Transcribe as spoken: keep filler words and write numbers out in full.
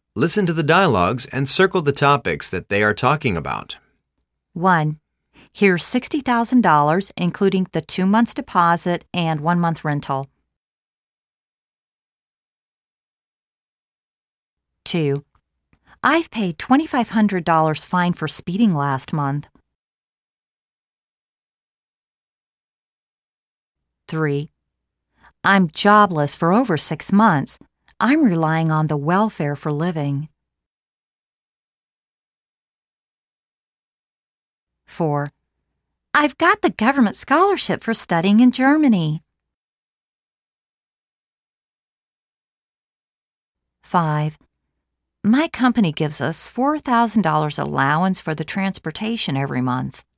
Listen to the dialogues and circle the topics that they are talking about. one. Here's sixty thousand dollars, including the two months deposit and one month rental. two. I've paid twenty-five hundred dollars fine for speeding last month. three. I'm jobless for over six months. I'm relying on the welfare for living. four. I've got the government scholarship for studying in Germany. five. My company gives us four thousand dollars allowance for the transportation every month.